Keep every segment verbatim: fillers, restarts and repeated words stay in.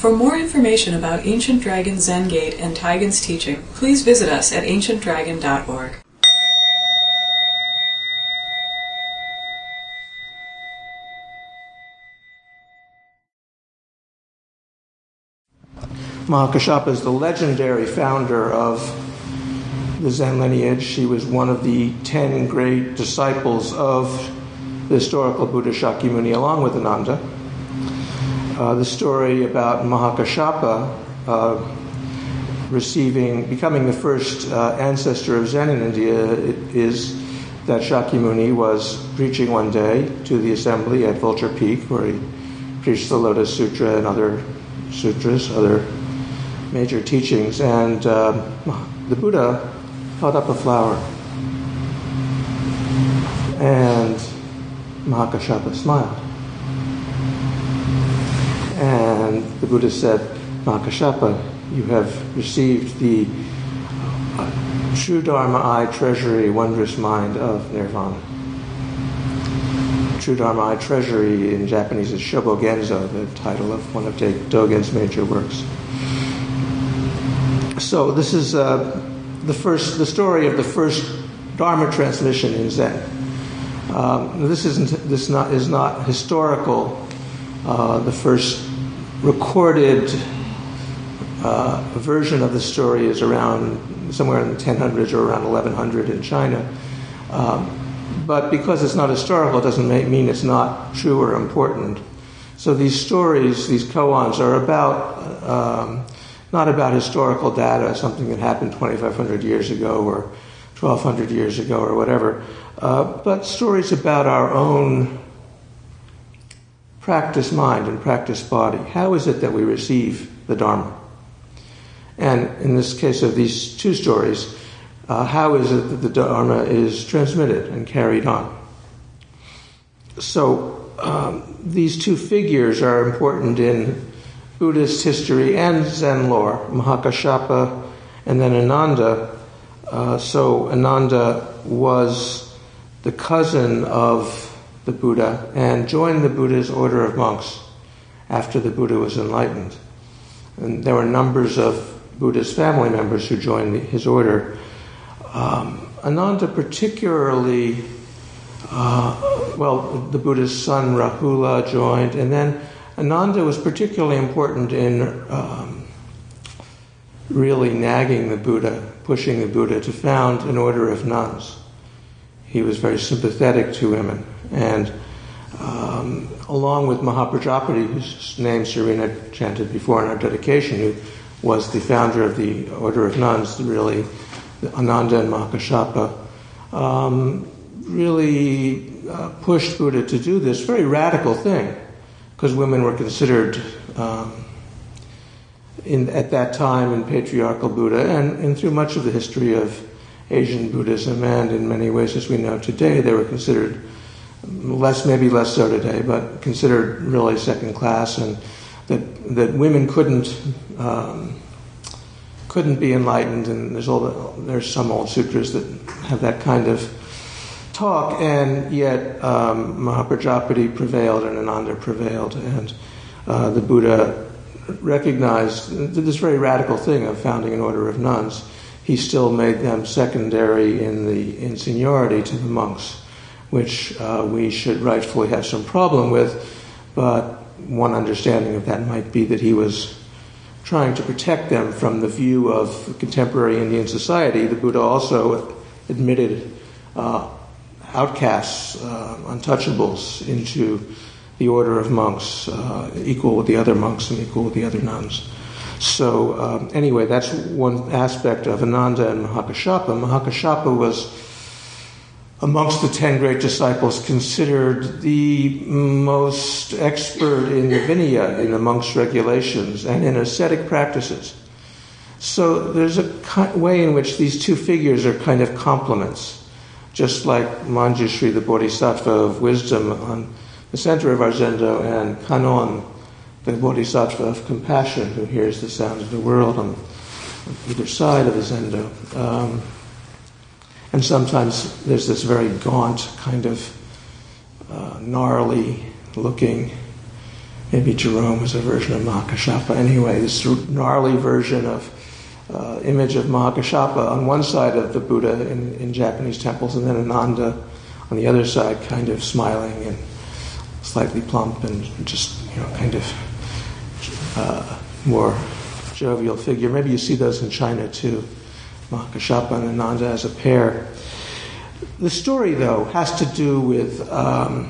For more information about Ancient Dragon Zen Gate and Taigen's teaching, please visit us at ancient dragon dot org. Mahakashapa is the legendary founder of the Zen lineage. She was one of the ten great disciples of the historical Buddha Shakyamuni, along with Ananda. Uh, the story about Mahakashapa uh, receiving, becoming the first uh, ancestor of Zen in India is that Shakyamuni was preaching one day to the assembly at Vulture Peak, where he preached the Lotus Sutra and other sutras, other major teachings, and uh, the Buddha held up a flower, and Mahakashapa smiled. And the Buddha said, Mahakashapa, you have received the uh, true Dharma eye treasury, wondrous mind of Nirvana. True Dharma eye treasury in Japanese is Shobogenzo, the title of one of Dogen's major works. So this is uh, the first, the story of the first Dharma transmission in Zen. Um, this isn't, this not is not historical. Uh, the first recorded uh, version of the story is around somewhere in the ten hundreds or around eleven hundred in China. Um, but because it's not historical, it doesn't make, mean it's not true or important. So these stories, these koans, are about um, not about historical data, something that happened twenty-five hundred years ago or twelve hundred years ago or whatever, uh, but stories about our own practice mind and practice body. How is it that we receive the Dharma? And in this case of these two stories, uh, how is it that the Dharma is transmitted and carried on? So um, these two figures are important in Buddhist history and Zen lore, Mahakashapa and then Ananda. Uh, so Ananda was the cousin of the Buddha and joined the Buddha's order of monks after the Buddha was enlightened. And there were numbers of Buddha's family members who joined the, his order. Um, Ananda particularly, uh, well, the Buddha's son Rahula joined, and then Ananda was particularly important in um, really nagging the Buddha, pushing the Buddha to found an order of nuns. He was very sympathetic to women. And um, along with Mahaprajapati, whose name Serena chanted before in our dedication, who was the founder of the Order of Nuns, really, Ananda and Mahakashapa, um, really uh, pushed Buddha to do this very radical thing, because women were considered, um, in, at that time in patriarchal Buddha, and, and through much of the history of Asian Buddhism, and in many ways as we know today, they were considered less, maybe less so today, but considered really second class, and that that women couldn't um, couldn't be enlightened. And there's all the, there's some old sutras that have that kind of talk, and yet um, Mahaprajapati prevailed and Ananda prevailed, and uh, the Buddha recognized, did this very radical thing of founding an order of nuns. He still made them secondary in the in seniority to the monks, which uh, we should rightfully have some problem with, but one understanding of that might be that he was trying to protect them from the view of contemporary Indian society. The Buddha also admitted uh, outcasts, uh, untouchables, into the order of monks, uh, equal with the other monks and equal with the other nuns. So um, anyway, that's one aspect of Ananda and Mahakashapa. Mahakashapa was, amongst the ten great disciples, considered the most expert in the Vinaya, in the monks' regulations, and in ascetic practices. So there's a way in which these two figures are kind of complements, just like Manjushri, the Bodhisattva of wisdom, on the center of our Zendo, and Kannon, the Bodhisattva of compassion, who hears the sound of the world on either side of the Zendo. Um, and sometimes there's this very gaunt, kind of uh, gnarly-looking maybe Jerome was a version of Mahakashapa. Anyway, this gnarly version of uh, image of Mahakashapa on one side of the Buddha in, in Japanese temples, and then Ananda on the other side, kind of smiling and slightly plump and just, you know, kind of uh, more jovial figure. Maybe you see those in China too, Mahakashapa and Ananda as a pair. The story, though, has to do with, um,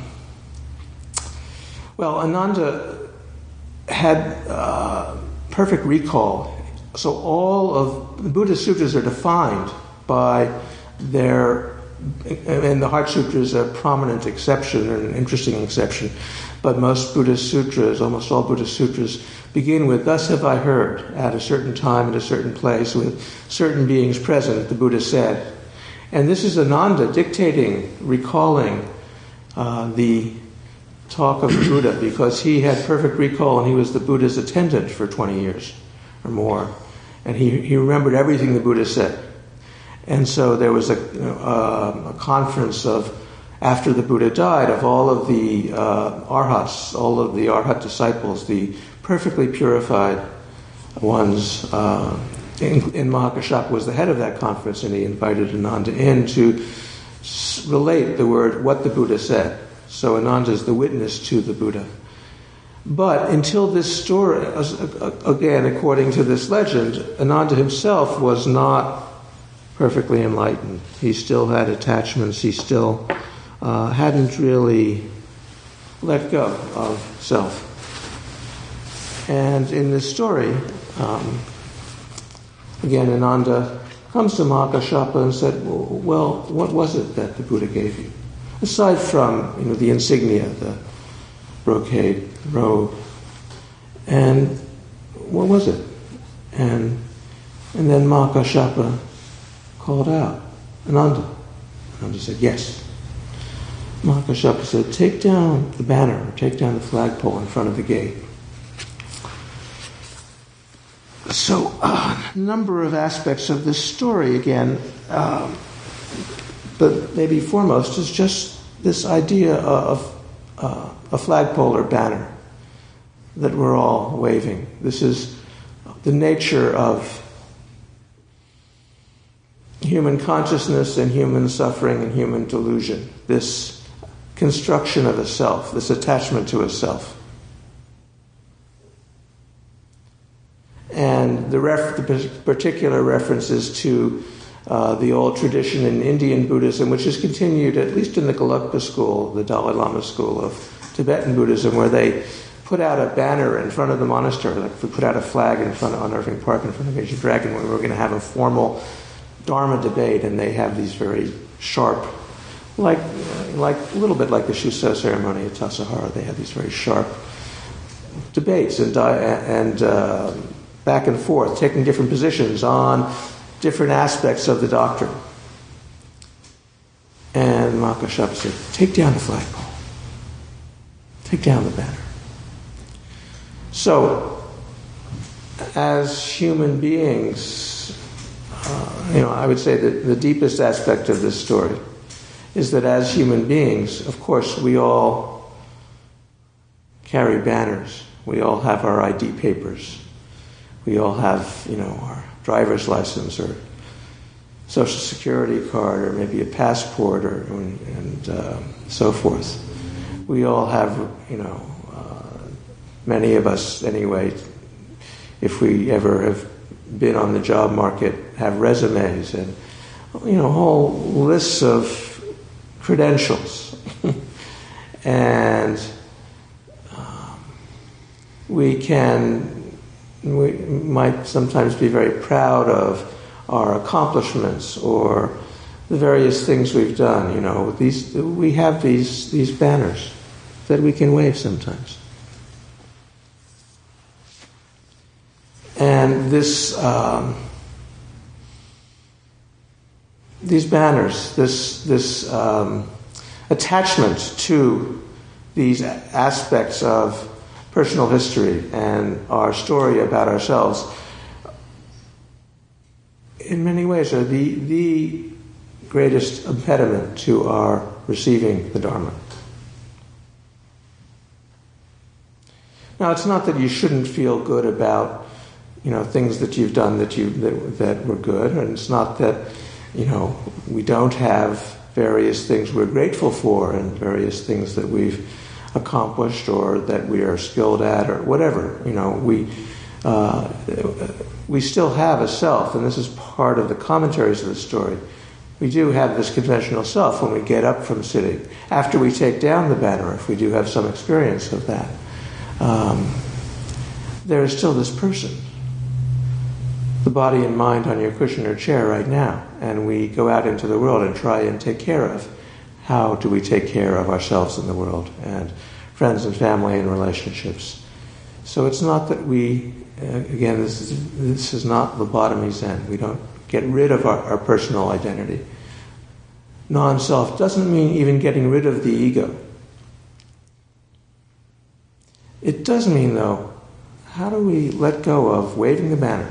well, Ananda had uh, perfect recall. So all of the Buddhist sutras are defined by their, and the Heart Sutra is a prominent exception, an interesting exception, but most Buddhist sutras, almost all Buddhist sutras, begin with, "Thus have I heard," at a certain time, at a certain place, with certain beings present, the Buddha said. And this is Ananda dictating, recalling uh, the talk of the Buddha, because he had perfect recall and he was the Buddha's attendant for twenty years or more. And he, he remembered everything the Buddha said. And so there was a, uh, a conference of, after the Buddha died, of all of the uh, arhats, all of the arhat disciples, the perfectly purified ones. Uh, in, in Mahakashapa was the head of that conference, and he invited Ananda in to s- relate the word, what the Buddha said. So Ananda is the witness to the Buddha. But until this story, again, according to this legend, Ananda himself was not perfectly enlightened. He still had attachments. He still uh, hadn't really let go of self. And in this story, um, again, Ananda comes to Mahakashapa and said, well, what was it that the Buddha gave you? Aside from, you know, the insignia, the brocade robe. And what was it? And and then Mahakashapa called out, Ananda. Ananda said, yes. Mahakashapa said, take down the banner, or take down the flagpole in front of the gate. So, uh, a number of aspects of this story, again, um, but maybe foremost is just this idea of uh, a flagpole or banner that we're all waving. This is the nature of human consciousness and human suffering and human delusion, this construction of a self, this attachment to a self. And the, ref- the particular references to uh, the old tradition in Indian Buddhism, which is continued at least in the Gelugpa school, the Dalai Lama school of Tibetan Buddhism, where they put out a banner in front of the monastery, like if we put out a flag in front of, on Irving Park in front of Ancient Dragon, when we were going to have a formal Dharma debate, and they have these very sharp, like like a little bit like the Shuso ceremony at Tassajara, they have these very sharp debates and and uh, back and forth, taking different positions on different aspects of the doctrine. And Mahakashapa said, take down the flagpole. Take down the banner. So, as human beings, uh, you know, I would say that the deepest aspect of this story is that as human beings, of course, we all carry banners. We all have our I D papers. We all have, you know, our driver's license or social security card or maybe a passport or and, and uh, so forth. We all have, you know, uh, many of us anyway, if we ever have been on the job market, have resumes and, you know, whole lists of credentials. And um, we can We might sometimes be very proud of our accomplishments or the various things we've done. You know, these we have these these banners that we can wave sometimes, and this um, these banners, this this um, attachment to these aspects of personal history and our story about ourselves, in many ways, are the, the greatest impediment to our receiving the Dharma. Now, it's not that you shouldn't feel good about, you know, things that you've done that you that, that were good, and it's not that, you know, we don't have various things we're grateful for and various things that we've accomplished or that we are skilled at or whatever. You know, we uh, we still have a self, and this is part of the commentaries of the story. We do have this conventional self when we get up from sitting. After we take down the banner, if we do have some experience of that, um, there is still this person, the body and mind on your cushion or chair right now, and we go out into the world and try and take care of. How do we take care of ourselves in the world and friends and family and relationships? So it's not that we, uh, again, this is, this is not lobotomy Zen. We don't get rid of our, our personal identity. Non-self doesn't mean even getting rid of the ego. It does mean, though, how do we let go of waving the banner?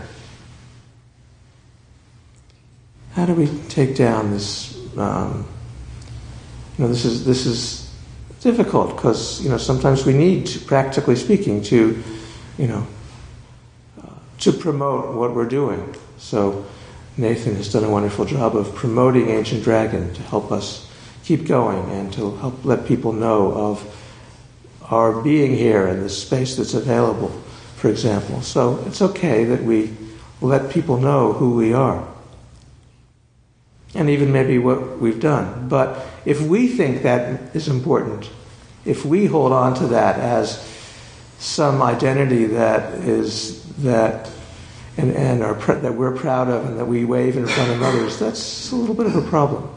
How do we take down this? Um, you know, this is this is difficult because you know sometimes we need, to, practically speaking, to you know uh, to promote what we're doing. So Nathan has done a wonderful job of promoting Ancient Dragon to help us keep going and to help let people know of our being here and the space that's available, for example. So it's okay that we let people know who we are. And even maybe what we've done. But if we think that is important, if we hold on to that as some identity that is that and, and are pr- that we're proud of and that we wave in front of others, that's a little bit of a problem.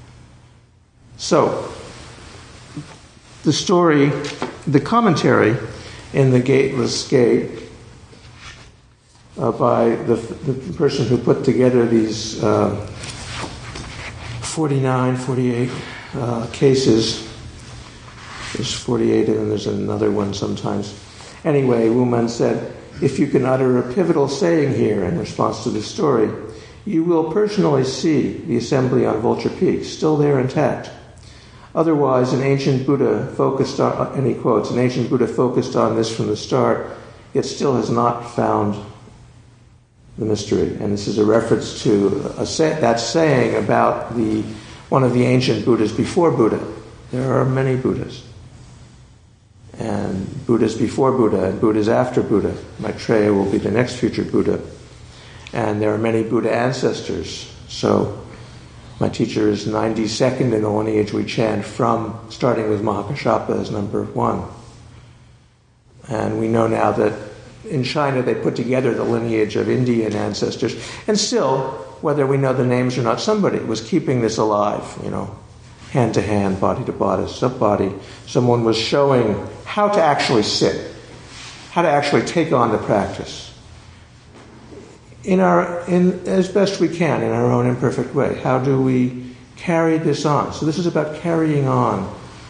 So, the story, the commentary in The Gateless Gate uh, by the, the person who put together these uh, forty-nine, forty-eight uh, cases. There's forty-eight and then there's another one sometimes. Anyway, Wuman said, if you can utter a pivotal saying here in response to this story, you will personally see the assembly on Vulture Peak still there intact. Otherwise, an ancient Buddha focused on, and he quotes, an ancient Buddha focused on this from the start, yet still has not found the mystery. And this is a reference to a say, that saying about the one of the ancient Buddhas before Buddha. There are many Buddhas. And Buddhas before Buddha and Buddhas after Buddha. Maitreya will be the next future Buddha. And there are many Buddha ancestors. So my teacher is ninety-second in the lineage we chant from, starting with Mahakashapa as number one. And we know now that in China they put together the lineage of Indian ancestors. And still, whether we know the names or not, somebody was keeping this alive, you know, hand to hand, body to body, sub body. Someone was showing how to actually sit, how to actually take on the practice. In our, in as best we can, in our own imperfect way. How do we carry this on? So this is about carrying on.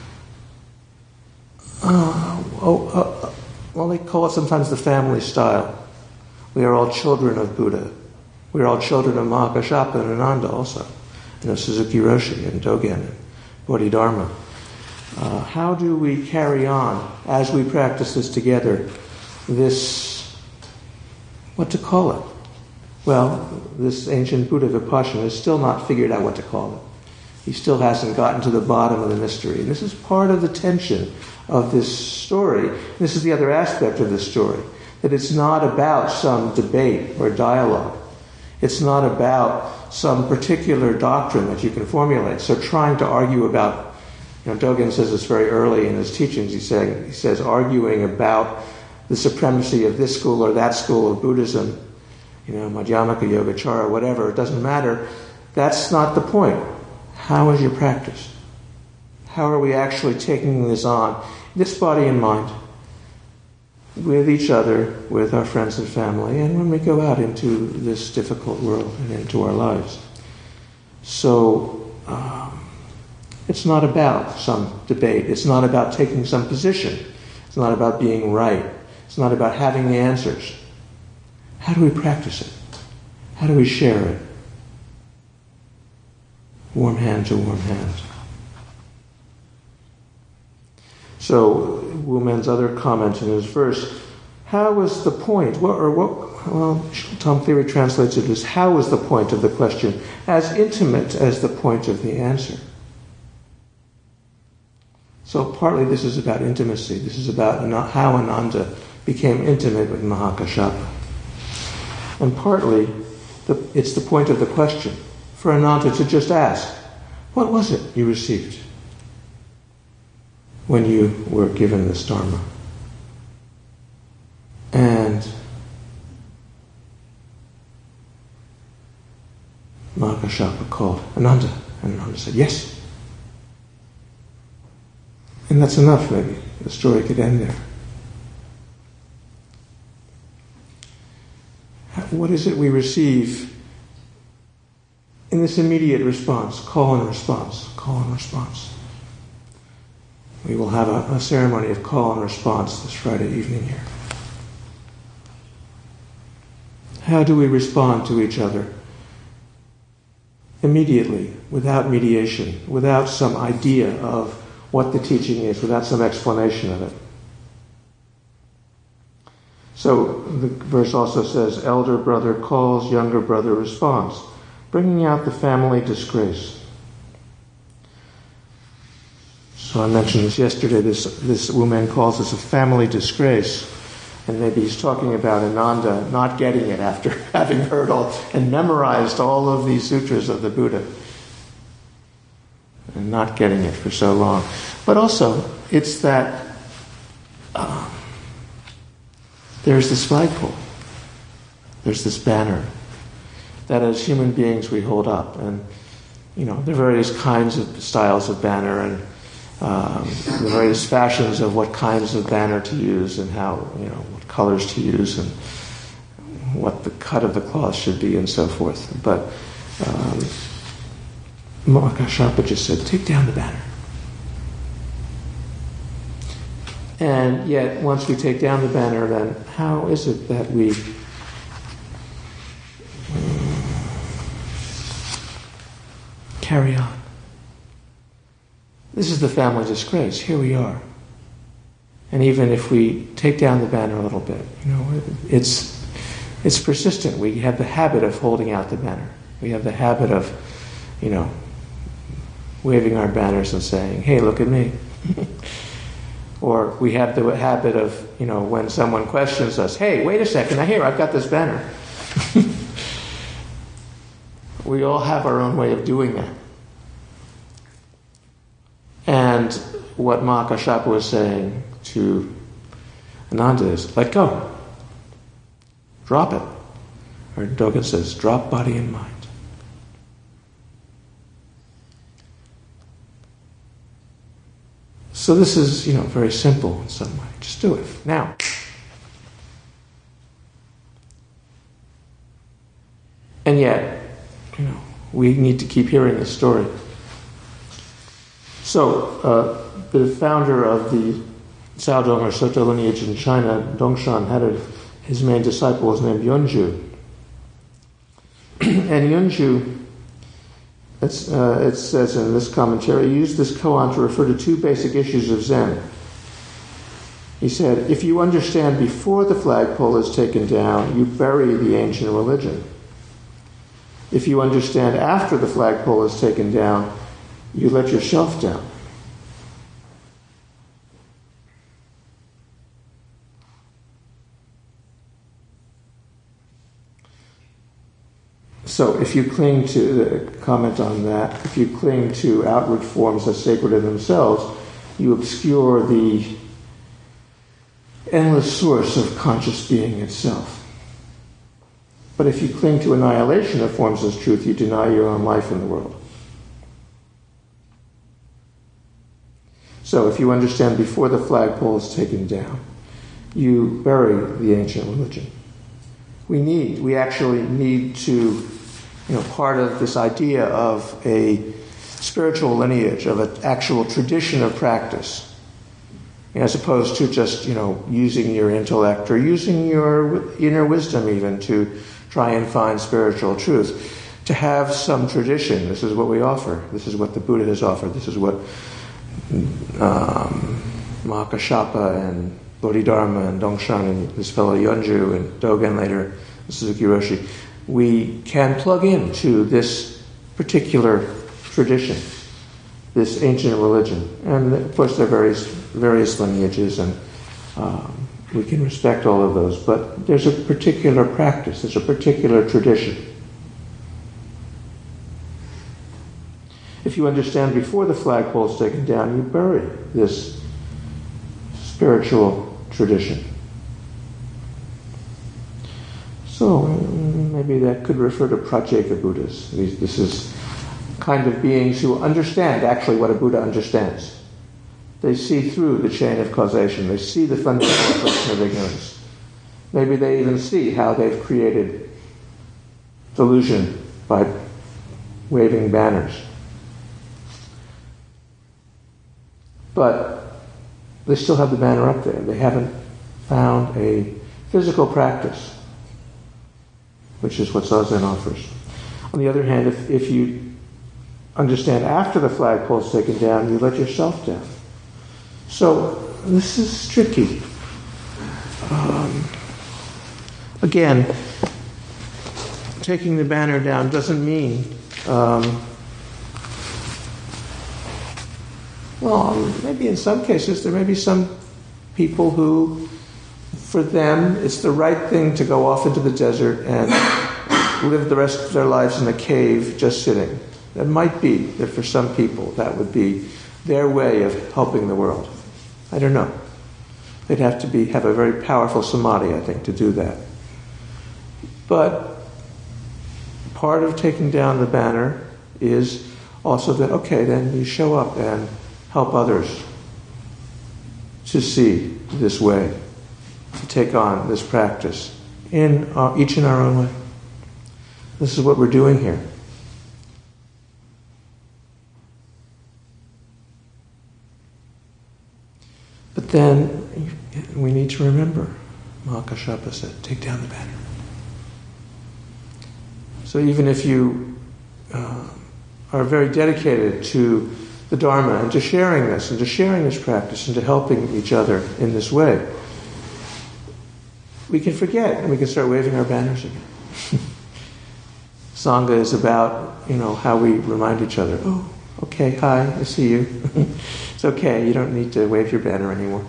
Uh, oh, uh, well, they call it sometimes the family style. We are all children of Buddha. We are all children of Mahakashapa and Ananda also, and of Suzuki Roshi and Dogen and Bodhidharma. Uh, how do we carry on as we practice this together? This, what to call it? Well, this ancient Buddha Vipassana has still not figured out what to call it. He still hasn't gotten to the bottom of the mystery. And this is part of the tension of this story. This is the other aspect of the story, that it's not about some debate or dialogue. It's not about some particular doctrine that you can formulate. So trying to argue about, you know, Dogen says this very early in his teachings. He, say, he says arguing about the supremacy of this school or that school of Buddhism, you know, Madhyamaka, Yogacara, whatever, it doesn't matter. That's not the point. How is your practice? How are we actually taking this on, this body and mind, with each other, with our friends and family, and when we go out into this difficult world and into our lives? So, um, it's not about some debate. It's not about taking some position. It's not about being right. It's not about having the answers. How do we practice it? How do we share it? Warm hand to warm hand. So Wu Men's other comment in his verse, how was the point, what, or what, well, Tom Cleary translates it as, how was the point of the question as intimate as the point of the answer? So partly this is about intimacy. This is about how Ananda became intimate with Mahakashapa. And partly the, it's the point of the question for Ananda to just ask, what was it you received when you were given this Dharma? And Mahakashapa called Ananda, and Ananda said, yes. And that's enough, maybe. The story could end there. What is it we receive in this immediate response? Call and response. Call and response. We will have a, a ceremony of call and response this Friday evening here. How do we respond to each other? Immediately, without mediation, without some idea of what the teaching is, without some explanation of it. So the verse also says, elder brother calls, younger brother responds, bringing out the family disgrace. So I mentioned this yesterday, this, this Wu Men calls this a family disgrace. And maybe he's talking about Ananda not getting it after having heard all and memorized all of these sutras of the Buddha. And not getting it for so long. But also, it's that uh, there's this flagpole. There's this banner that as human beings we hold up. And, you know, there are various kinds of styles of banner and um, the various fashions of what kinds of banner to use and how, you know, what colors to use and what the cut of the cloth should be and so forth. But um, Mahakashapa just said, take down the banner. And yet, once we take down the banner, then how is it that we carry on? This is the family disgrace. Here we are. And even if we take down the banner a little bit, you know, it's it's persistent. We have the habit of holding out the banner. We have the habit of, you know, waving our banners and saying, hey, look at me. Or we have the habit of, you know, when someone questions us, hey, wait a second, now here, I've got this banner. We all have our own way of doing that. And what Mahakashapa was saying to Ananda is, let go. Drop it. Or Dogen says, drop body and mind. So this is, you know, very simple in some way. Just do it. Now. And yet, you know, we need to keep hearing this story. So, uh, the founder of the Caodong or Soto lineage in China, Dongshan, had a, his main disciple was named Yunju. And Yunju, it's, uh, it says in this commentary, he used this koan to refer to two basic issues of Zen. He said, if you understand before the flagpole is taken down, you bury the ancient religion. If you understand after the flagpole is taken down, you let yourself down. So if you cling to, uh, comment on that, if you cling to outward forms as sacred in themselves, you obscure the endless source of conscious being itself. But if you cling to annihilation of forms as truth, you deny your own life in the world. So if you understand before the flagpole is taken down, you bury the ancient religion. We need, we actually need to, you know, part of this idea of a spiritual lineage, of an actual tradition of practice, as opposed to just, you know, using your intellect or using your inner wisdom even to try and find spiritual truth. To have some tradition, this is what we offer. This is what the Buddha has offered. This is what um, Mahakashapa and Bodhidharma and Dongshan and this fellow Yonju and Dogen later, Suzuki Roshi, we can plug into this particular tradition, this ancient religion. And of course there are various, various lineages, and um, we can respect all of those, but there's a particular practice, there's a particular tradition. If you understand before the flagpole is taken down, you bury this spiritual tradition. So maybe that could refer to Pratyeka Buddhas. This is kind of beings who understand actually what a Buddha understands. They see through the chain of causation. They see the fundamental question of ignorance. Maybe they even see how they've created delusion by waving banners. But they still have the banner up there. They haven't found a physical practice, which is what Zazen offers. On the other hand, if, if you understand after the flagpole is taken down, you let yourself down. So this is tricky. Um, again, taking the banner down doesn't mean um, well, maybe in some cases there may be some people who, for them, it's the right thing to go off into the desert and live the rest of their lives in a cave just sitting. That might be that for some people that would be their way of helping the world. I don't know. They'd have to be have a very powerful samadhi, I think, to do that. But part of taking down the banner is also that, okay, then you show up and help others to see this way, to take on this practice, in our, each in our own way. This is what we're doing here. But then we need to remember, Mahakashapa said, take down the banner. So even if you uh, are very dedicated to the Dharma and to sharing this and to sharing this practice and to helping each other in this way, we can forget and we can start waving our banners again. Sangha is about, you know, how we remind each other, oh, okay, hi, I see you. It's okay, you don't need to wave your banner anymore.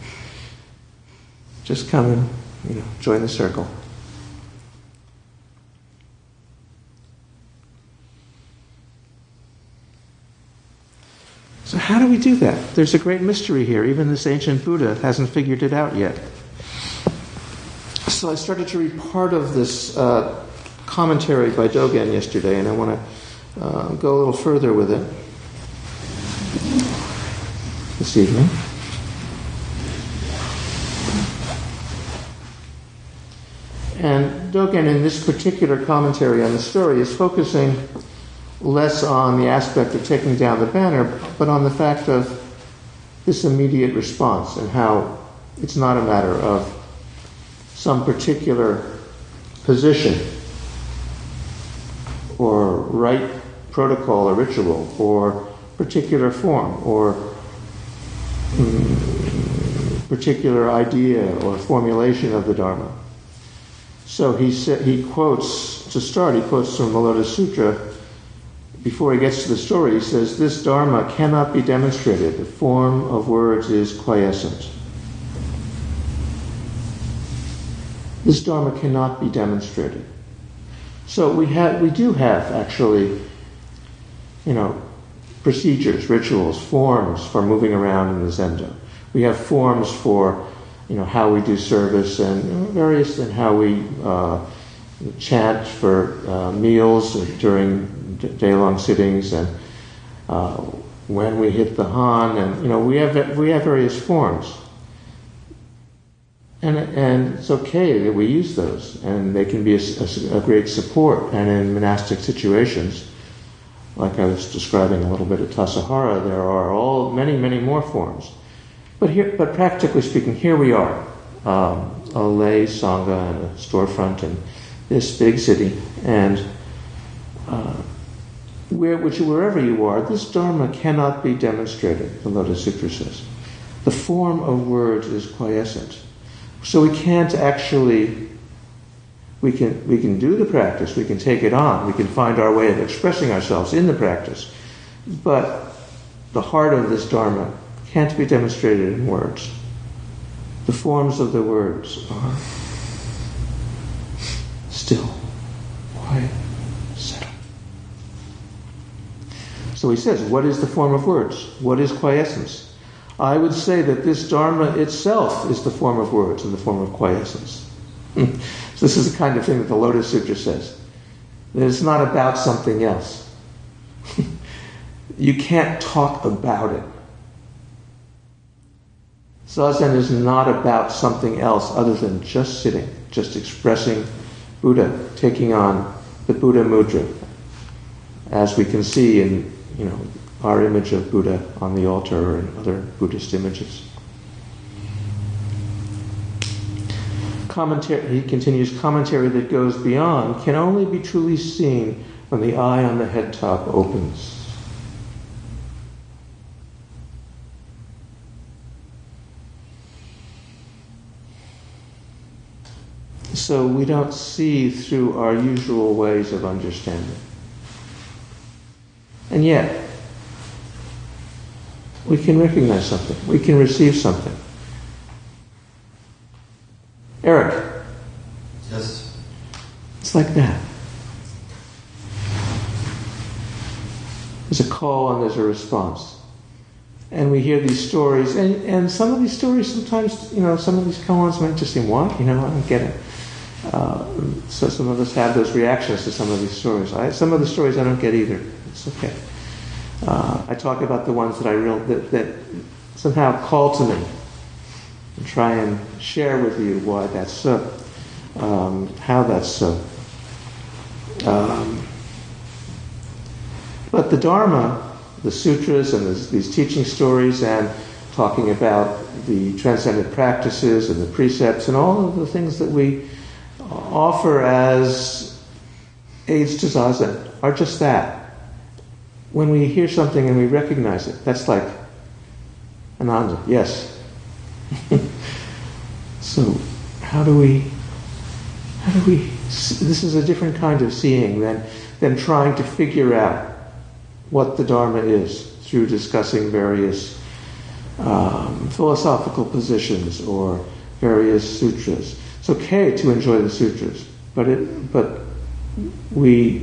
Just come and, you know, join the circle. So how do we do that? There's a great mystery here. Even this ancient Buddha hasn't figured it out yet. So I started to read part of this uh, commentary by Dogen yesterday, and I want to uh, go a little further with it this evening. And Dogen, in this particular commentary on the story, is focusing less on the aspect of taking down the banner, but on the fact of this immediate response and how it's not a matter of some particular position or rite, protocol, or ritual, or particular form, or um, particular idea or formulation of the Dharma. So he sa- he quotes, to start, he quotes from the Lotus Sutra. Before he gets to the story, he says, this Dharma cannot be demonstrated. The form of words is quiescent. This Dharma cannot be demonstrated. So we have, we do have actually, you know, procedures, rituals, forms for moving around in the Zendo. We have forms for, you know, how we do service and you know, various, and how we uh, chant for uh, meals during day-long sittings, and uh, when we hit the Han, and you know we have we have various forms, and and it's okay that we use those, and they can be a, a, a great support. And in monastic situations, like I was describing a little bit at Tassajara, there are all many many more forms. But here, but practically speaking, here we are, um, a lay sangha and a storefront in this big city, and. Uh, Where, which, wherever you are, this Dharma cannot be demonstrated, the Lotus Sutra says. The form of words is quiescent. So we can't actually, we can, we can do the practice, we can take it on, we can find our way of expressing ourselves in the practice, but the heart of this Dharma can't be demonstrated in words. The forms of the words are still, quiet, settled. So he says, what is the form of words? What is quiescence? I would say that this Dharma itself is the form of words and the form of quiescence. So this is the kind of thing that the Lotus Sutra says. That it's not about something else. You can't talk about it. Zazen is not about something else other than just sitting, just expressing Buddha, taking on the Buddha mudra, as we can see in, you know, our image of Buddha on the altar and other Buddhist images. Commentary, he continues, commentary that goes beyond can only be truly seen when the eye on the head top opens. So we don't see through our usual ways of understanding. And yet, we can recognize something. We can receive something. Eric. Yes. It's like that. There's a call and there's a response. And we hear these stories, and, and some of these stories sometimes, you know, some of these koans might just seem, what? You know, I don't get it. Uh, so some of us have those reactions to some of these stories. I, some of the stories I don't get either. It's okay. Uh, I talk about the ones that I real that, that somehow call to me, and try and share with you why that's so, um, how that's so. Um, but the Dharma, the sutras, and this, these teaching stories, and talking about the transcendent practices and the precepts, and all of the things that we offer as aids to Zazen, are just that. When we hear something and we recognize it, that's like Ananda, yes. So, how do we, how do we, this is a different kind of seeing than, than trying to figure out what the Dharma is through discussing various um, philosophical positions or various sutras. It's okay to enjoy the sutras, but it, but we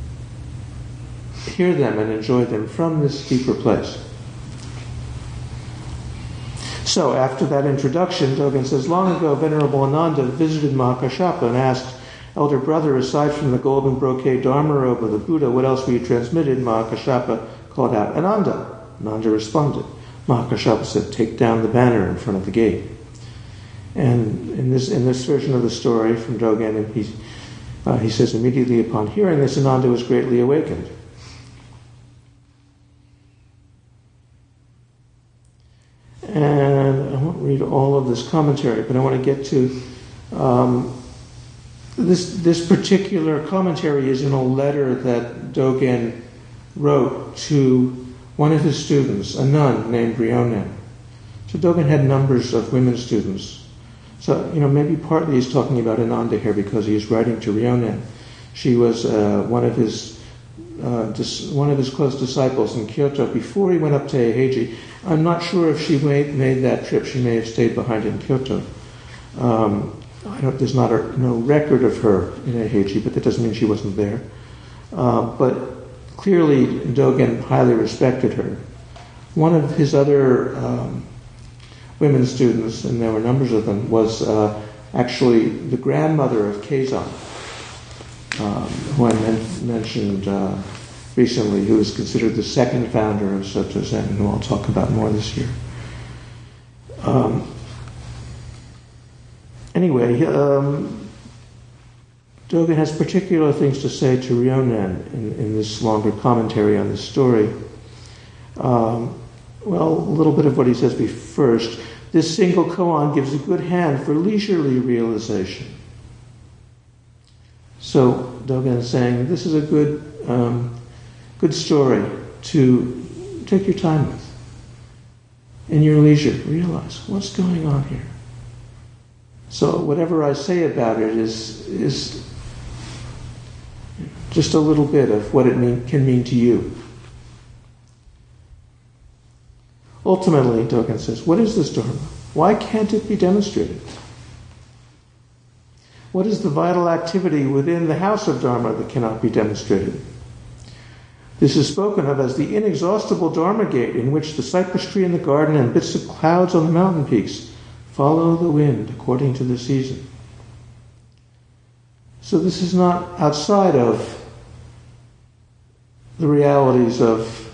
hear them and enjoy them from this deeper place. So after that introduction, Dogen says, long ago Venerable Ananda visited Mahakashapa and asked, Elder brother, aside from the golden brocade Dharma robe of the Buddha, what else were you transmitted? Mahakashapa called out, Ananda. Ananda responded. Mahakashapa said, take down the banner in front of the gate. And in this in this version of the story from Dogen, he, uh, he says, immediately upon hearing this, Ananda was greatly awakened. And I won't read all of this commentary, but I want to get to um, this. This particular commentary is in a letter that Dogen wrote to one of his students, a nun named Ryonen. So Dogen had numbers of women students. So, you know, maybe partly he's talking about Ananda here because he's writing to Ryonen. She was uh, one of his uh, dis- one of his close disciples in Kyoto before he went up to Eiheiji. I'm not sure if she made, made that trip. She may have stayed behind in Kyoto. Um, I don't, there's not a, no record of her in Eiheiji, but that doesn't mean she wasn't there. Uh, but clearly, Dogen highly respected her. One of his other um, women students, and there were numbers of them, was uh, actually the grandmother of Keizan, um, who I men- mentioned uh, recently, who is considered the second founder of Soto Zen, who I'll talk about more this year. Um, anyway, um, Dogen has particular things to say to Ryonen in, in this longer commentary on this story. Um, well, a little bit of what he says be first. This single koan gives a good hand for leisurely realization. So Dogen is saying this is a good um, good story to take your time with. in your leisure, realize what's going on here. So whatever I say about it is is just a little bit of what it mean, can mean to you. Ultimately, Dogen says, what is this Dharma? Why can't it be demonstrated? What is the vital activity within the house of Dharma that cannot be demonstrated? This is spoken of as the inexhaustible Dharma gate, in which the cypress tree in the garden and bits of clouds on the mountain peaks follow the wind according to the season. So this is not outside of the realities of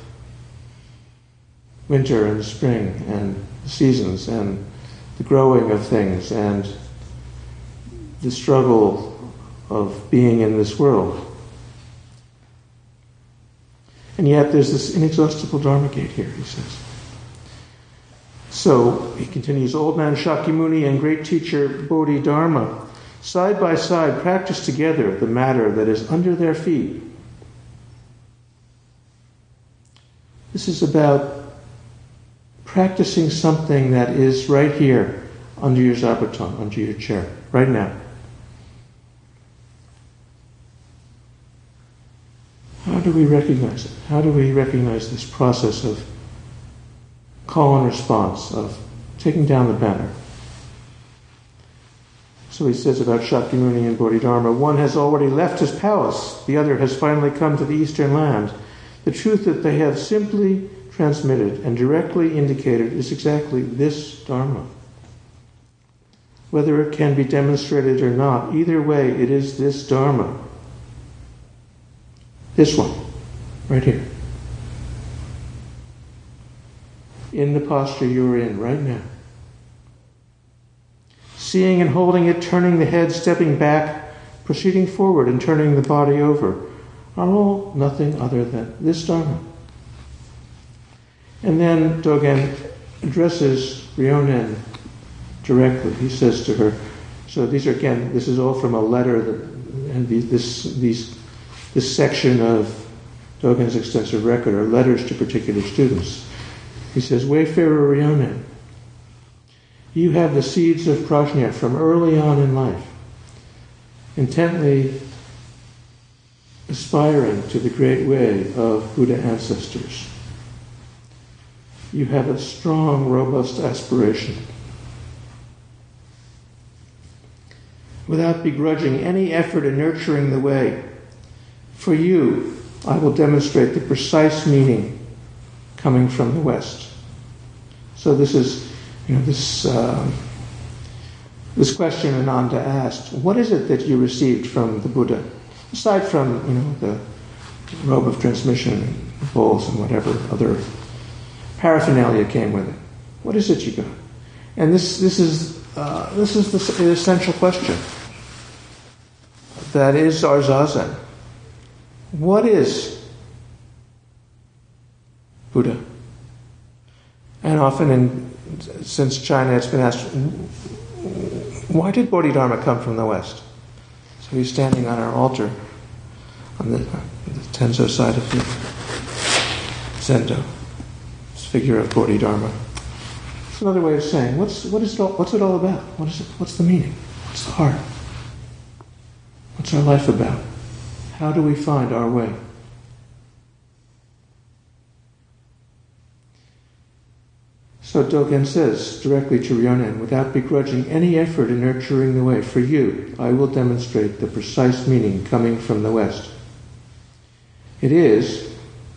winter and spring and the seasons and the growing of things and the struggle of being in this world. And yet there's this inexhaustible Dharma gate here, he says. So, he continues, old man Shakyamuni and great teacher Bodhidharma, side by side, practice together the matter that is under their feet. This is about practicing something that is right here, under your zabuton, under your chair, right now. How do we recognize it? How do we recognize this process of call and response, of taking down the banner? So he says about Shakyamuni and Bodhidharma, one has already left his palace, the other has finally come to the eastern land. The truth that they have simply transmitted and directly indicated is exactly this Dharma. Whether it can be demonstrated or not, either way, it is this Dharma. This one, right here. In the posture you're in right now. Seeing and holding it, turning the head, stepping back, proceeding forward and turning the body over, are all nothing other than this Dharma. And then Dogen addresses Ryonen directly. He says to her, so these are, again, this is all from a letter, that, and this, these, this section of Dogen's extensive record are letters to particular students. He says, Wayfarer Ryonen, you have the seeds of prajna from early on in life, intently aspiring to the great way of Buddha ancestors. You have a strong, robust aspiration. Without begrudging any effort in nurturing the way, for you, I will demonstrate the precise meaning coming from the West. So this is, you know, this uh, this question Ananda asked: what is it that you received from the Buddha, aside from, you know, the robe of transmission and bowls and whatever other paraphernalia came with it? What is it you got? And this this is uh, this is the, the essential question. That is our zazen. What is Buddha? And often, in, since China, it's been asked, why did Bodhidharma come from the West? So he's standing on our altar on the, the Tenzo side of the Zendo. This figure of Bodhidharma. It's another way of saying, what's what is it all, what's it all about? What is it? What's the meaning? What's the heart? What's our life about? How do we find our way? So Dogen says directly to Ryonen, without begrudging any effort in nurturing the way, for you, I will demonstrate the precise meaning coming from the West. It is,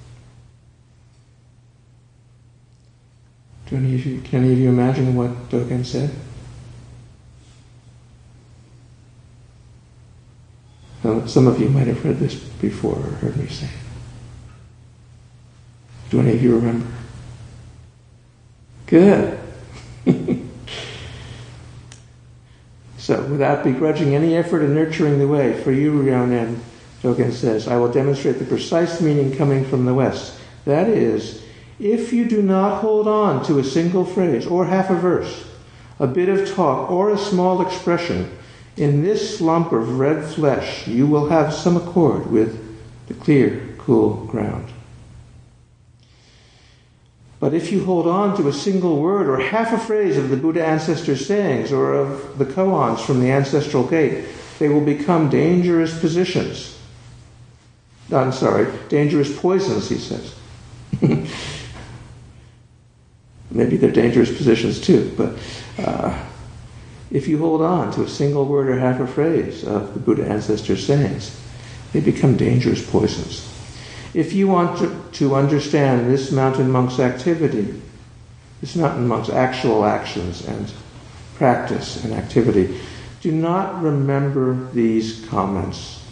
do any of you, can any of you imagine what Dogen said? Now, some of you might have read this before or heard me say it. Do any of you remember? Good. So, without begrudging any effort in nurturing the way, for you, Ryonen, Dogen says, I will demonstrate the precise meaning coming from the West. That is, if you do not hold on to a single phrase or half a verse, a bit of talk or a small expression, in this lump of red flesh you will have some accord with the clear, cool ground. But if you hold on to a single word or half a phrase of the Buddha ancestors' sayings or of the koans from the ancestral gate, they will become dangerous positions. I'm sorry, dangerous poisons, he says. Maybe they're dangerous positions too, but uh, if you hold on to a single word or half a phrase of the Buddha ancestors' sayings, they become dangerous poisons. If you want to, to understand this mountain monk's activity, this mountain monk's actual actions and practice and activity, do not remember these comments.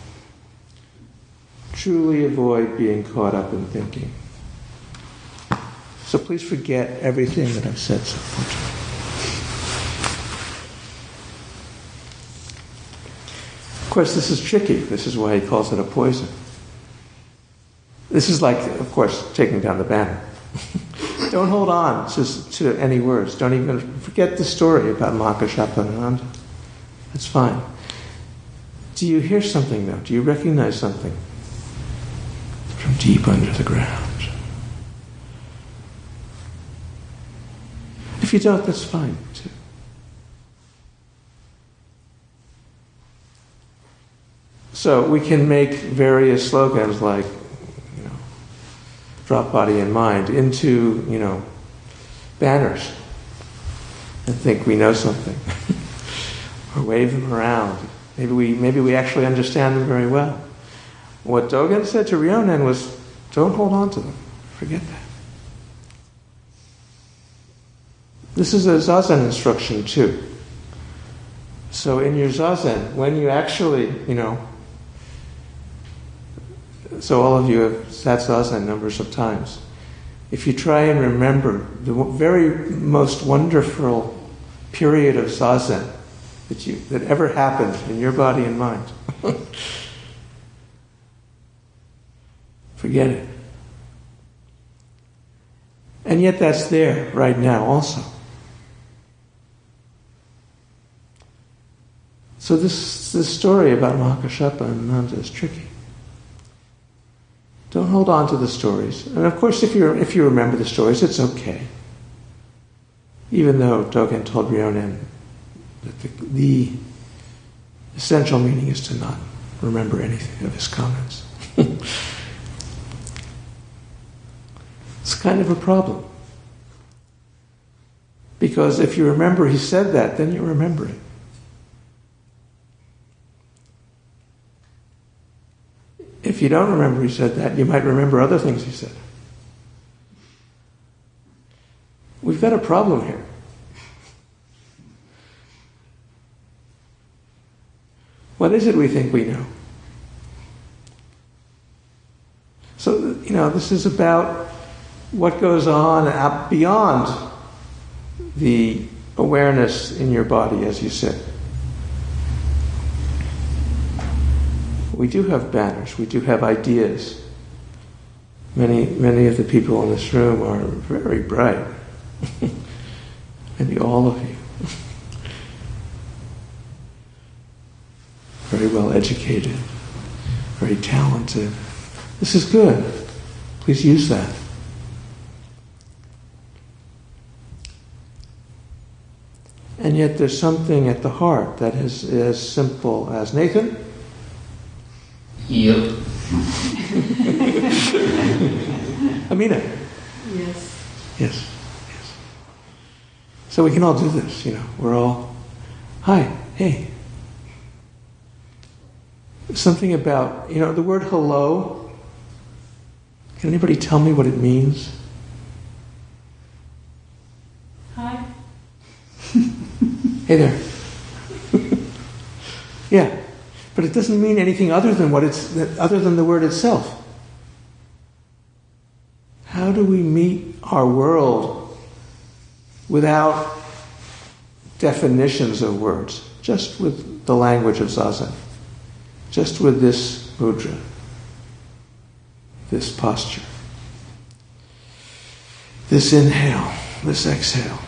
Truly avoid being caught up in thinking. So please forget everything that I've said so far. Of course, this is tricky. This is why he calls it a poison. This is like, of course, taking down the banner. Don't hold on to, to any words. Don't even forget the story about Mahakashapa and Ananda. That's fine. Do you hear something, though? Do you recognize something from deep under the ground? If you don't, that's fine, too. So we can make various slogans like, you know, drop body and mind into, you know, banners and think we know something. Or wave them around. Maybe we maybe we actually understand them very well. What Dogen said to Ryonen was, don't hold on to them. Forget that. This is a Zazen instruction too. So in your Zazen, when you actually, you know, so all of you have sat Zazen numbers of times. If you try and remember the very most wonderful period of Zazen that you that ever happened in your body and mind, forget it. And yet that's there right now also. So this, this story about Mahakashapa and Ananda is tricky. Don't hold on to the stories. And of course, if you if you remember the stories, it's okay. Even though Dogen told Ryonen that the, the essential meaning is to not remember anything of his comments. It's kind of a problem. Because if you remember he said that, then you remember it. If you don't remember he said that, you might remember other things he said. We've got a problem here. What is it we think we know? So, you know, this is about what goes on beyond the awareness in your body, as you said. We do have banners. We do have ideas. Many, many of the people in this room are very bright. Maybe all of you. Very well educated. Very talented. This is good. Please use that. And yet there's something at the heart that is as simple as Nathan. Yep. Amina. Yes. Yes. Yes. So we can all do this, you know. We're all, hi, hey. Something about, you know, the word hello. Can anybody tell me what it means? Hi. Hey there. Yeah. But it doesn't mean anything other than what it's other than the word itself. How do we meet our world without definitions of words? Just with the language of Zazen. Just with this mudra. This posture. This inhale. This exhale.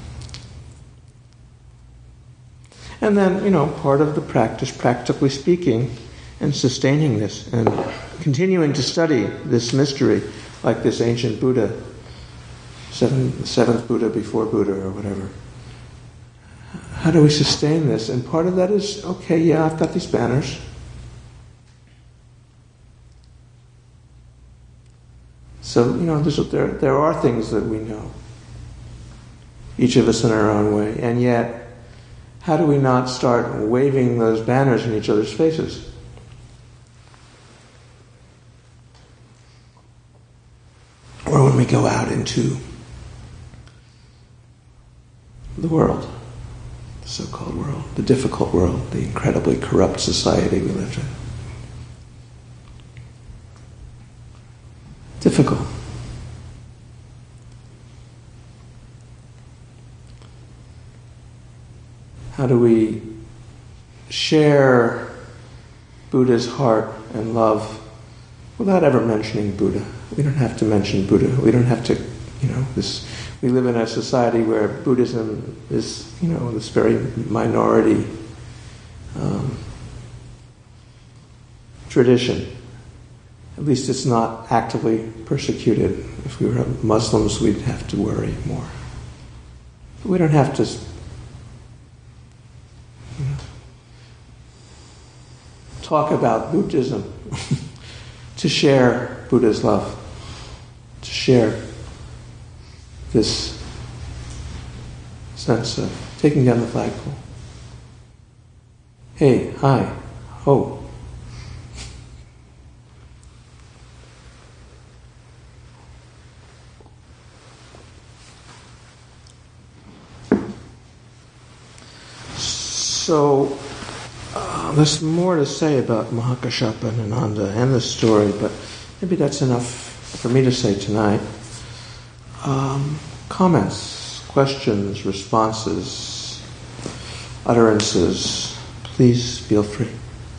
And then, you know, part of the practice, practically speaking, and sustaining this, and continuing to study this mystery, like this ancient Buddha seven, the seventh Buddha before Buddha or whatever. How do we sustain this? And part of that is, okay, yeah, I've got these banners. So, you know, there's, there, there are things that we know, each of us in our own way, and yet, how do we not start waving those banners in each other's faces? Or when we go out into the world, the so-called world, the difficult world, the incredibly corrupt society we live in. Difficult. How do we share Buddha's heart and love without ever mentioning Buddha? We don't have to mention Buddha. We don't have to, you know, this. We live in a society where Buddhism is, you know, this very minority um, tradition. At least it's not actively persecuted. If we were Muslims, we'd have to worry more. But we don't have to, you know, talk about Buddhism to share Buddha's love, to share this sense of taking down the flagpole. Hey, hi, ho. So, uh, there's more to say about Mahakashapa and Ananda and the story, but maybe that's enough for me to say tonight. Um, comments, questions, responses, utterances, please feel free.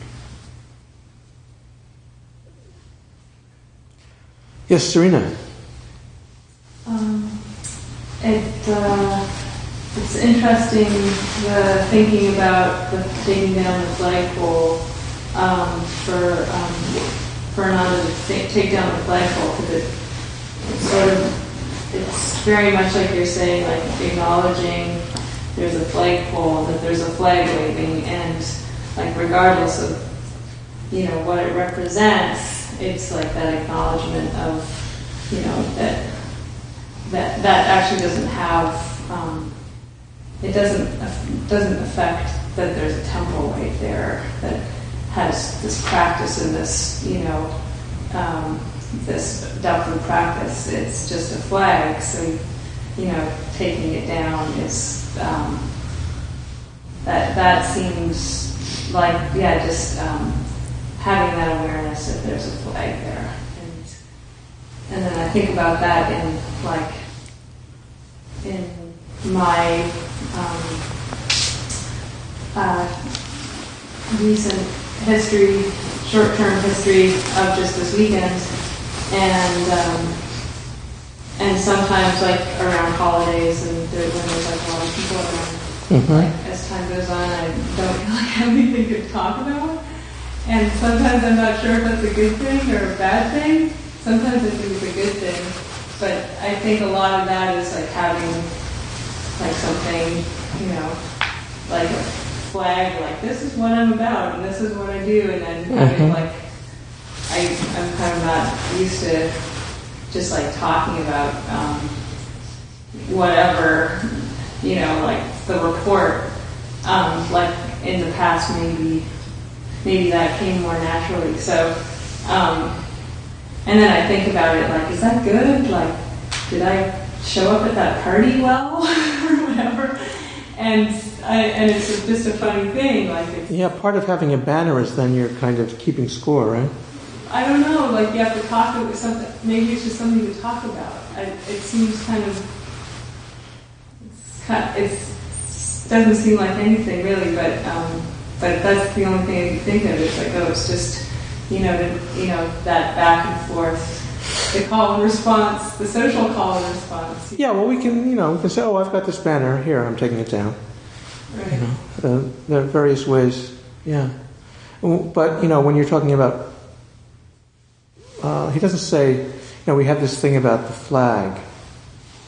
Yes, Serena. Um, it, uh, it's interesting the thinking about the taking down the flagpole um, for um, for Ananda to take, take down the flagpole, because it, it's sort of it's very much like you're saying, like acknowledging there's a flagpole, that there's a flag waving, and like regardless of, you know, what it represents, it's like that acknowledgement of, you know, that that that actually doesn't have um, it doesn't doesn't affect that there's a temple right there that has this practice and this, you know, um, this depth of practice. It's just a flag, so, you know, taking it down is um, that that seems like, yeah, just um, having that awareness that there's a flag there, and and then I think about that in like in my um, uh, recent history, short-term history of just this weekend, and um, and sometimes like around holidays and there, when there's like a lot of people around, mm-hmm. like as time goes on, I don't feel like I have anything to talk about, and sometimes I'm not sure if that's a good thing or a bad thing. Sometimes I think it's a good thing, but I think a lot of that is like having like something, you know, like a flag, like this is what I'm about and this is what I do, and then having mm-hmm. like I, I'm kind of not used to just like talking about um, whatever, you know, like the report. Um, like in the past, maybe maybe that came more naturally. So, um, and then I think about it like, is that good? Like, did I show up at that party well, or whatever? And I, and it's just a funny thing. Like, it's, yeah, part of having a banner is then you're kind of keeping score, right? I don't know. Like, you have to talk about something. Maybe it's just something to talk about. I, it seems kind of. It's kind. It's doesn't seem like anything really, but um, but that's the only thing I can think of. It's like, oh, it's just, you know, the, you know, that back and forth, the call and response, the social call and response. Yeah, well, we can, you know, we can say, oh, I've got this banner here, I'm taking it down. Right. You know, uh, there are various ways. Yeah, but you know, when you're talking about, uh, he doesn't say, you know, we have this thing about the flag.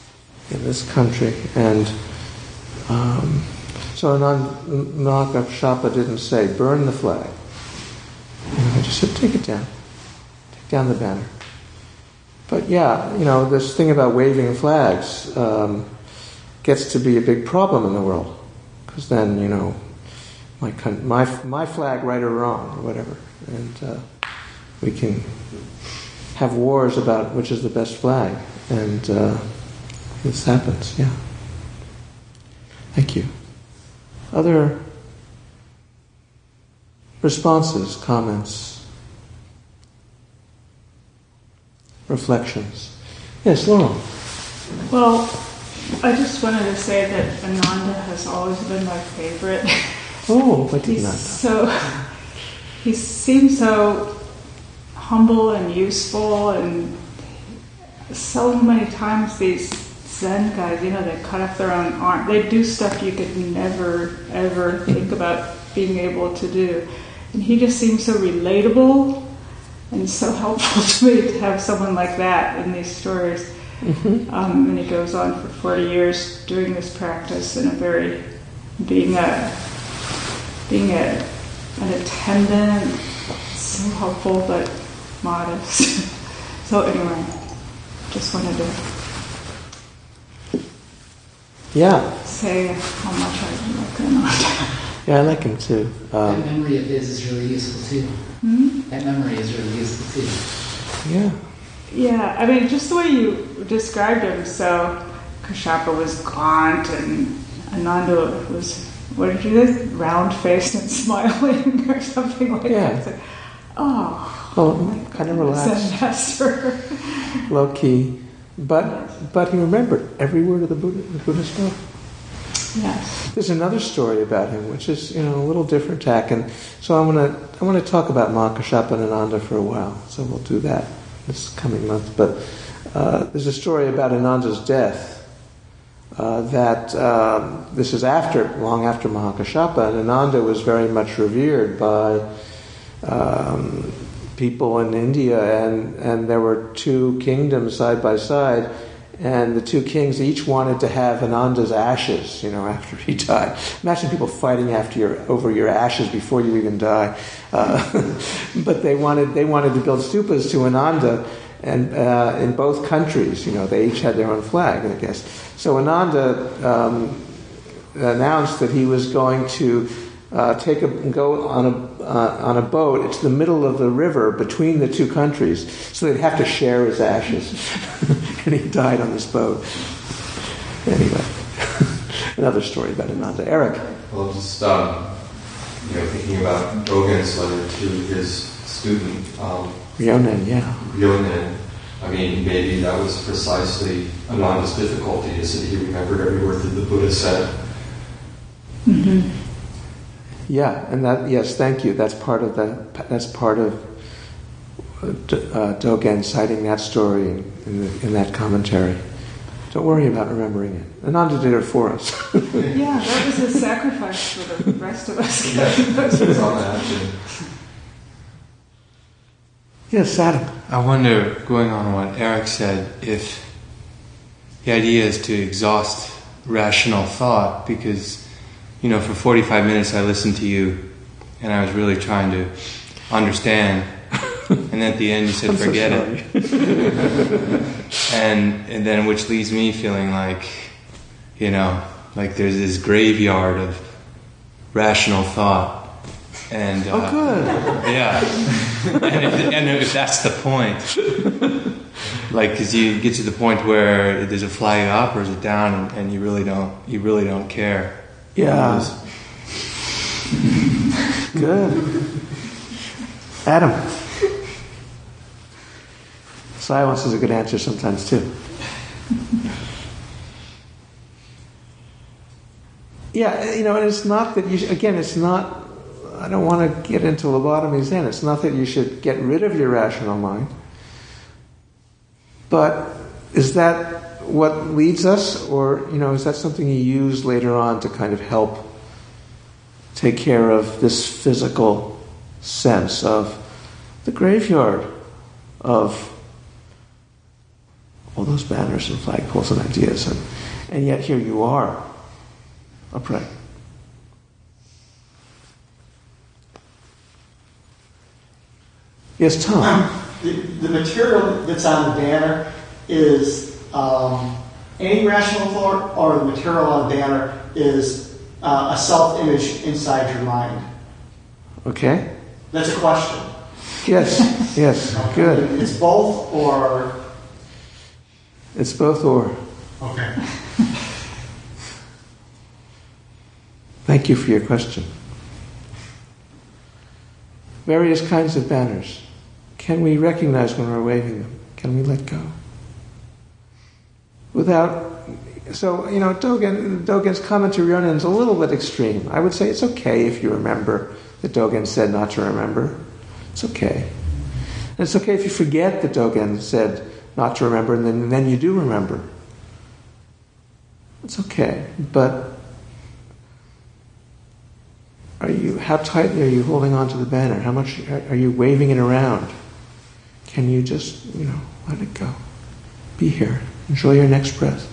in this country. And um, so Ananda Mahakashapa didn't say, burn the flag. You know, he just said, take it down. Take down the banner. But yeah, you know, this thing about waving flags um, gets to be a big problem in the world. Because then, you know, my, my, my flag, right or wrong, or whatever. And uh, we can have wars about which is the best flag. And uh, this happens, yeah. Thank you. Other responses, comments, reflections? Yes, Laurel. Well, I just wanted to say that Ananda has always been my favorite. Oh, I did He's not know. So, he seems so humble and useful, and so many times these Zen guys, you know, they cut off their own arm. They do stuff you could never, ever think about being able to do. And he just seems so relatable and so helpful to me to have someone like that in these stories. Mm-hmm. Um, and he goes on for forty years doing this practice in a very, being a, being a, an attendant, so helpful but modest. So anyway, just wanted to yeah. say how much I like Ananda. Yeah, I like him too. Um, that memory of his is really useful too. Hmm? That memory is really useful too. yeah. Yeah, I mean, just the way you described him. So, Kashyapa was gaunt, and Ananda was, what did you say? Round-faced and smiling, or something like Yeah. that. It's like, oh, Well, kind of relaxed, Zen master. low key, but but he remembered every word of the Buddha. The Buddha spoke. Yes. There's another story about him, which is, you know, a little different tack, and so I want to I want to talk about Mahakashapa and Ananda for a while. So we'll do that this coming month. But uh, there's a story about Ananda's death. Uh, that um, this is after, long after Mahakashapa, and Ananda was very much revered by um, people in India, and and there were two kingdoms side by side. And the two kings each wanted to have Ananda's ashes, you know, after he died. Imagine people fighting after your, over your ashes before you even die. Uh, but they wanted they wanted to build stupas to Ananda, and uh, in both countries, you know, they each had their own flag, I guess. So Ananda um, announced that he was going to uh, take a go on a uh, on a boat. It's the middle of the river between the two countries, so they'd have to share his ashes. And he died on this boat. Anyway, another story about Ananda. Eric. Well, just um, you know, thinking about Dogen's letter to his student um, Ryonen, yeah. Ryonen. I mean, maybe that was precisely Ananda's difficulty, is that he remembered every word that the Buddha said. Mm-hmm. Yeah, and that, yes, thank you. That's part of the. That's part of uh, Dogen citing that story in, in, the, in that commentary. Don't worry about remembering it. Ananda did it for us. Yeah, that was a sacrifice for the rest of us. Yeah, it's on that. Yes, Adam. I wonder, going on what Eric said, if the idea is to exhaust rational thought, because, you know, for forty-five minutes I listened to you and I was really trying to understand, and at the end you said, I'm so forget sorry. it. and, and then which leaves me feeling like, you know, like there's this graveyard of rational thought. And, uh, oh, good. Yeah. and, if, and if that's the point, like, because you get to the point where there's a flag up or is it down, and, and you really don't, you really don't care. Yeah. Good. Adam. Silence is a good answer sometimes too. Yeah, you know, and it's not that you. Sh- again, it's not. I don't want to get into lobotomy Zen. It's not that you should get rid of your rational mind. But is that what leads us? Or, you know, is that something you use later on to kind of help take care of this physical sense of the graveyard of all those banners and flagpoles and ideas? And And yet here you are, upright. Yes, Tom? Um, the, the material that's on the banner is um, any rational thought, or the material on the banner is uh, a self-image inside your mind? Okay. That's a question. Yes, yes, Okay. good. It's both, or... It's both or. Okay. Thank you for your question. Various kinds of banners. Can we recognize when we're waving them? Can we let go? Without, so, you know, Dogen, Dogen's comment to Ryonin's a little bit extreme. I would say it's okay if you remember that Dogen said not to remember. It's okay. And it's okay if you forget that Dogen said not to remember, and then, and then you do remember. It's okay, but are you, how tightly are you holding on to the banner? How much are you waving it around? Can you just, you know, let it go? Be here. Enjoy your next breath.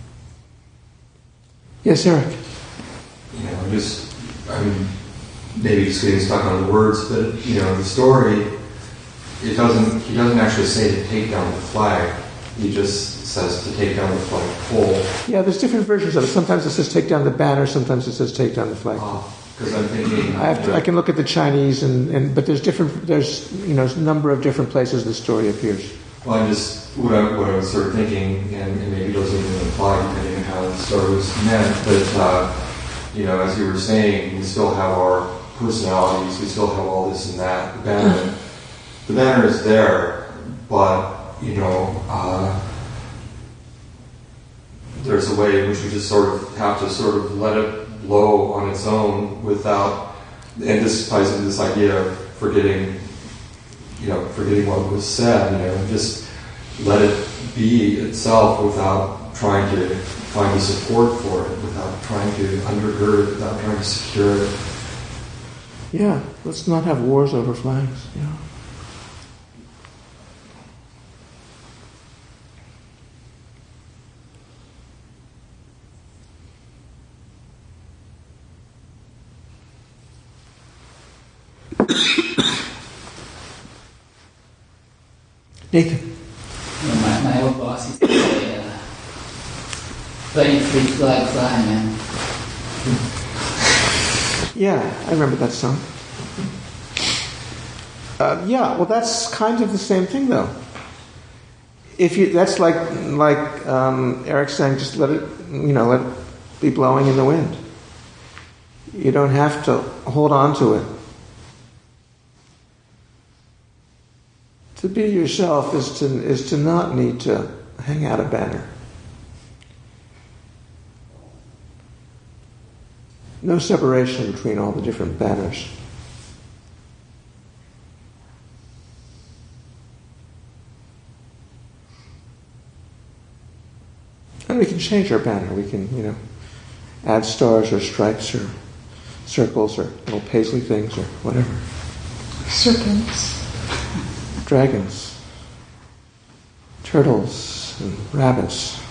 Yes, Eric? You know, just, I mean, maybe just getting stuck on the words, but, you know, the story, it doesn't, he doesn't actually say to take down the flag. He just says to take down the flagpole. Yeah, there's different versions of it. Sometimes it says take down the banner, sometimes it says take down the flag. Because I'm thinking... I have to, I can look at the Chinese, and, and but there's different, there's, you know, a number of different places the story appears. Well, I'm just, what I, what I was sort of thinking, and, and maybe it doesn't even apply depending on how the story was meant, but, uh, you know, as you were saying, we still have our personalities, we still have all this and that. The banner, the banner is there, but, you know, uh, there's a way in which we just sort of have to sort of let it blow on its own without, and this ties into this idea of forgetting, you know, forgetting what was said, you know, just let it be itself without trying to find a support for it, without trying to undergird it, without trying to secure it. Yeah, let's not have wars over flags, yeah. Nathan. You know, my, my old boss used to say, uh, playing free flag fly, man. Yeah, I remember that song. Uh, yeah, well, that's kind of the same thing, though. If you, that's like like um, Eric saying, just let it, you know, let it be blowing in the wind. You don't have to hold on to it. To be yourself is to is to not need to hang out a banner. No separation between all the different banners. And we can change our banner. We can, you know, add stars or stripes or circles or little paisley things or whatever. Serpents. Dragons, turtles, and rabbits.